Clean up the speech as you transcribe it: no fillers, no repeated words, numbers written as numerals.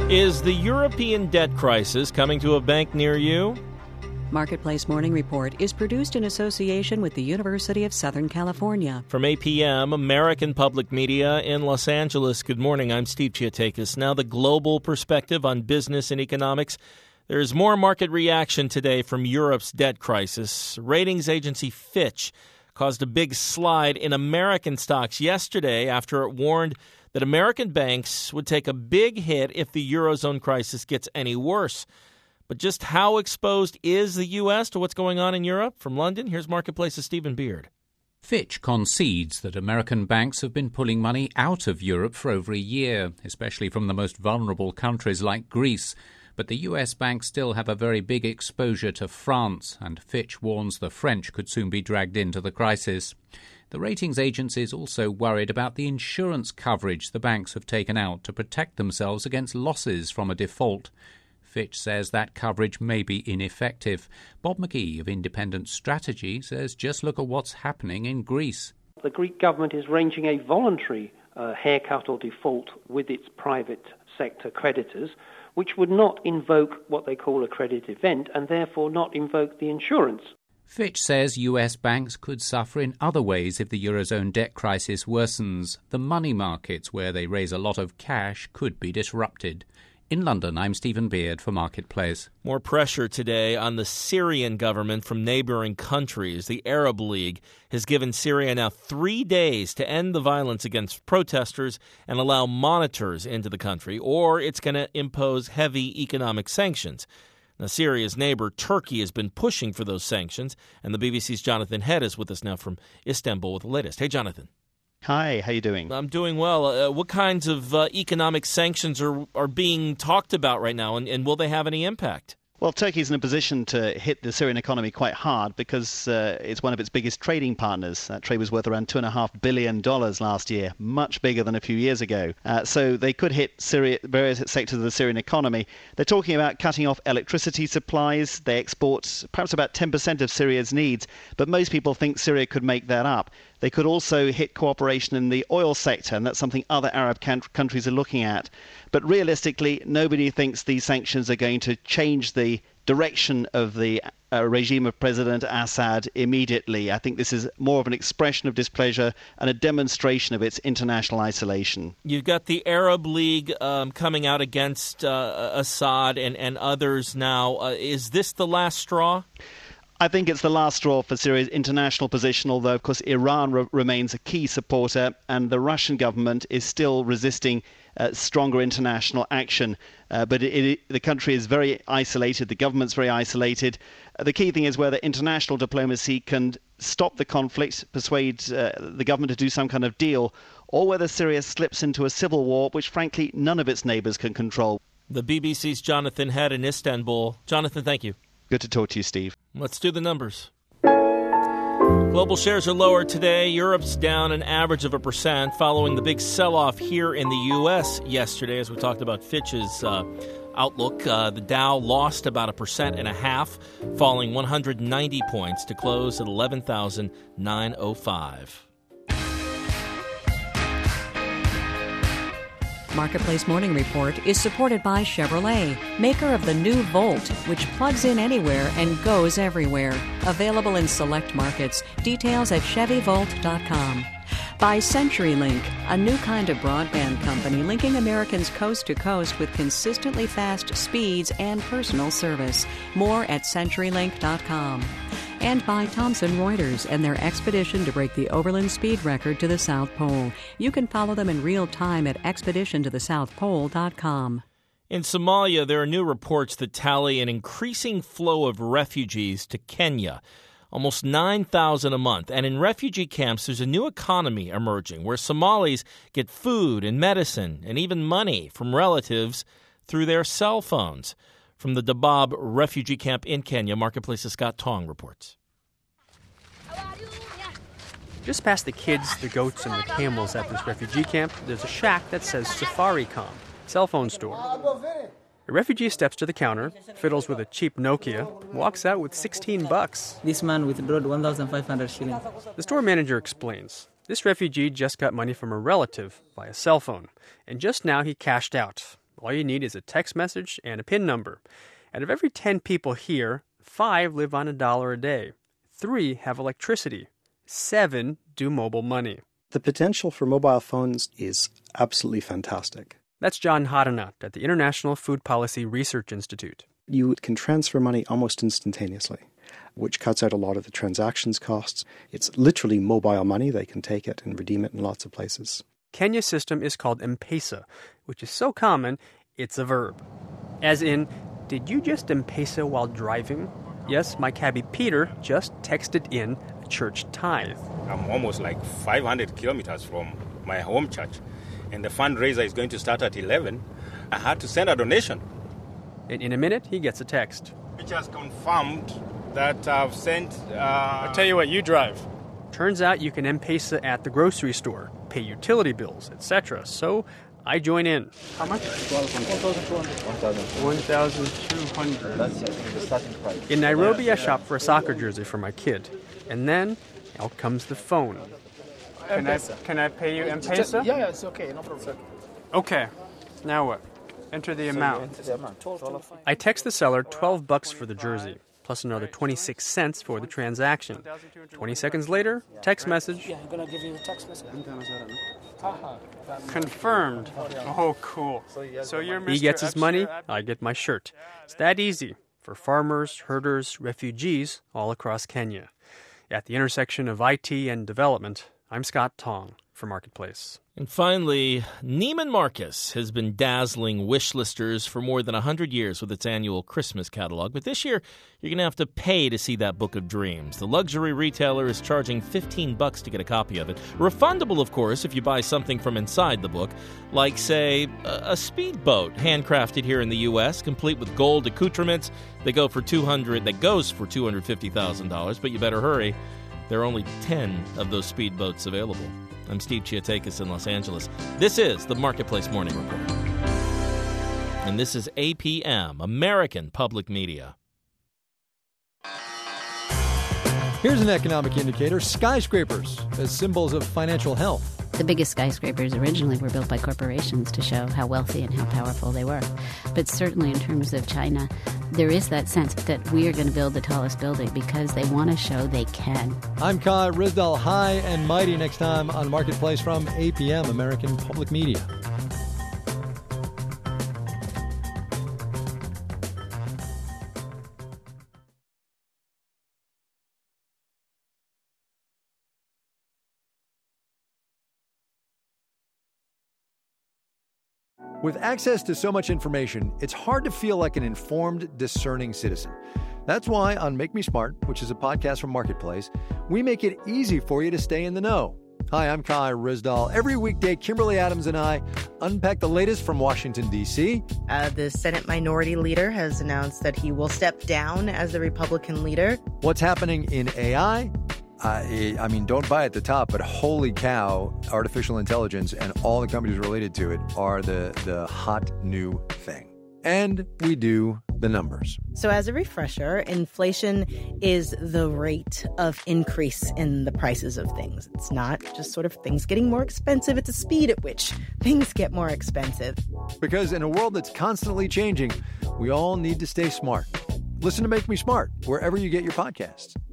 Is the European debt crisis coming to a bank near you? Marketplace Morning Report is produced in association with the University of Southern California. From APM, American Public Media in Los Angeles. Good morning, I'm Steve Chiatakis. Now the global perspective on business and economics. There's more market reaction today from Europe's debt crisis. Ratings agency Fitch caused a big slide in American stocks yesterday after it warned that American banks would take a big hit if the Eurozone crisis gets any worse. But just how exposed is the U.S. to what's going on in Europe? From London, here's Marketplace's Stephen Beard. Fitch concedes that American banks have been pulling money out of Europe for over a year, especially from the most vulnerable countries like Greece. But the U.S. banks still have a very big exposure to France, and Fitch warns the French could soon be dragged into the crisis. The ratings agency is also worried about the insurance coverage the banks have taken out to protect themselves against losses from a default. Fitch says that coverage may be ineffective. Bob McGee of Independent Strategy says just look at what's happening in Greece. The Greek government is arranging a voluntary haircut or default with its private sector creditors, which would not invoke what they call a credit event and therefore not invoke the insurance. Fitch says U.S. banks could suffer in other ways if the Eurozone debt crisis worsens. The money markets, where they raise a lot of cash, could be disrupted. In London, I'm Stephen Beard for Marketplace. More pressure today on the Syrian government from neighboring countries. The Arab League has given Syria now 3 days to end the violence against protesters and allow monitors into the country, or it's going to impose heavy economic sanctions. Now, Syria's neighbor, Turkey, has been pushing for those sanctions, and the BBC's Jonathan Head is with us now from Istanbul with the latest. Hey, Jonathan. Hi, how you doing? I'm doing well. What kinds of economic sanctions are being talked about right now, and will they have any impact? Well, Turkey's in a position to hit the Syrian economy quite hard because it's one of its biggest trading partners. That trade was worth around $2.5 billion last year, much bigger than a few years ago. So they could hit various sectors of the Syrian economy. They're talking about cutting off electricity supplies. They export perhaps about 10% of Syria's needs, but most people think Syria could make that up. They could also hit cooperation in the oil sector, and that's something other Arab countries are looking at. But realistically, nobody thinks these sanctions are going to change the direction of the regime of President Assad immediately. I think this is more of an expression of displeasure and a demonstration of its international isolation. You've got the Arab League coming out against Assad and others now. Is this the last straw? I think it's the last straw for Syria's international position, although, of course, Iran remains a key supporter, and the Russian government is still resisting stronger international action. But the country is very isolated. The government's very isolated. The key thing is whether international diplomacy can stop the conflict, persuade the government to do some kind of deal, or whether Syria slips into a civil war, which, frankly, none of its neighbors can control. The BBC's Jonathan Head in Istanbul. Jonathan, thank you. Good to talk to you, Steve. Let's do the numbers. Global shares are lower today. Europe's down an average of 1% following the big sell-off here in the U.S. yesterday, as we talked about Fitch's outlook. The Dow lost about 1.5%, falling 190 points to close at 11,905. Marketplace Morning Report is supported by Chevrolet, maker of the new Volt, which plugs in anywhere and goes everywhere. Available in select markets. Details at ChevyVolt.com. By CenturyLink, a new kind of broadband company linking Americans coast to coast with consistently fast speeds and personal service. More at CenturyLink.com. And by Thomson Reuters and their expedition to break the overland speed record to the South Pole. You can follow them in real time at expeditiontothesouthpole.com. In Somalia, there are new reports that tally an increasing flow of refugees to Kenya, almost 9,000 a month. And in refugee camps, there's a new economy emerging where Somalis get food and medicine and even money from relatives through their cell phones. From the Dadaab refugee camp in Kenya, Marketplace's Scott Tong reports. Just past the kids, the goats, and the camels at this refugee camp, there's a shack that says Safaricom, cell phone store. A refugee steps to the counter, fiddles with a cheap Nokia, walks out with $16. This man withdrew 1,500 shillings. The store manager explains. This refugee just got money from a relative via cell phone, and just now he cashed out. All you need is a text message and a PIN number. Out of every 10 people here, 5 live on $1 a day. 3 have electricity. 7 do mobile money. The potential for mobile phones is absolutely fantastic. That's John Haranat at the International Food Policy Research Institute. You can transfer money almost instantaneously, which cuts out a lot of the transactions costs. It's literally mobile money. They can take it and redeem it in lots of places. Kenya's system is called M-Pesa, which is so common, it's a verb. As in, did you just M-Pesa while driving? Yes, my cabbie Peter just texted in a church tithe. I'm almost like 500 kilometers from my home church, and the fundraiser is going to start at 11. I had to send a donation. And in a minute, he gets a text. Which has confirmed that I've sent... I'll tell you what, you drive. Turns out you can M-Pesa at the grocery store, pay utility bills, etc. So I join in. How much? 1,200. That's the starting price. In Nairobi, I shop for a soccer jersey for my kid. And then out comes the phone. Can I pay you M-Pesa? Yeah, it's okay. No problem. Okay. Now what? Enter the amount. I text the seller $12 for the jersey, plus another 26 cents for the transaction. 20 seconds later, text message. Yeah, I'm going to give you the text message. Confirmed. Oh, cool. So you're Mr. He gets his money, I get my shirt. It's that easy for farmers, herders, refugees all across Kenya. At the intersection of IT and development, I'm Scott Tong for Marketplace. And finally, Neiman Marcus has been dazzling wish listers for more than 100 years with its annual Christmas catalog. But this year, you're going to have to pay to see that book of dreams. The luxury retailer is charging $15 to get a copy of it. Refundable, of course, if you buy something from inside the book, like, say, a speedboat handcrafted here in the U.S., complete with gold accoutrements that goes for $250,000. But you better hurry. There are only 10 of those speedboats available. I'm Steve Chiatakis in Los Angeles. This is the Marketplace Morning Report. And this is APM, American Public Media. Here's an economic indicator: skyscrapers as symbols of financial health. The biggest skyscrapers originally were built by corporations to show how wealthy and how powerful they were. But certainly in terms of China, there is that sense that we are going to build the tallest building because they want to show they can. I'm Kai Rizdal, high and mighty, next time on Marketplace from APM, American Public Media. With access to so much information, it's hard to feel like an informed, discerning citizen. That's why on Make Me Smart, which is a podcast from Marketplace, we make it easy for you to stay in the know. Hi, I'm Kai Rizdal. Every weekday, Kimberly Adams and I unpack the latest from Washington, D.C. The Senate Minority Leader has announced that he will step down as the Republican leader. What's happening in AI? I mean, don't buy at the top, but holy cow, artificial intelligence and all the companies related to it are the hot new thing. And we do the numbers. So as a refresher, inflation is the rate of increase in the prices of things. It's not just sort of things getting more expensive. It's a speed at which things get more expensive. Because in a world that's constantly changing, we all need to stay smart. Listen to Make Me Smart wherever you get your podcasts.